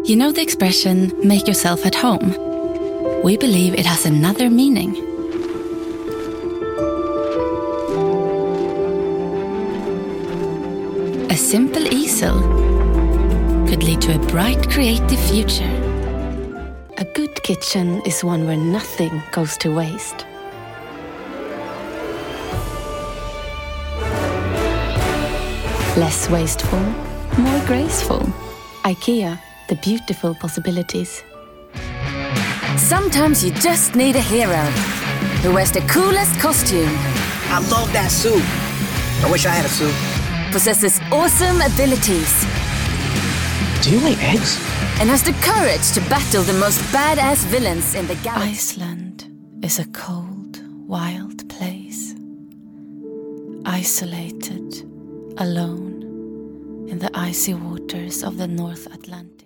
You know the expression, make yourself at home? We believe it has another meaning. A simple easel could lead to a bright, creative future. A good kitchen is one where nothing goes to waste. Less wasteful, more graceful. IKEA, the beautiful possibilities. Sometimes you just need a hero who wears the coolest costume. I love that suit. I wish I had a suit. Possesses awesome abilities. Do you lay eggs? And has the courage to battle the most badass villains in the galaxy. Iceland is a cold, wild place. Isolated, alone, in the icy waters of the North Atlantic.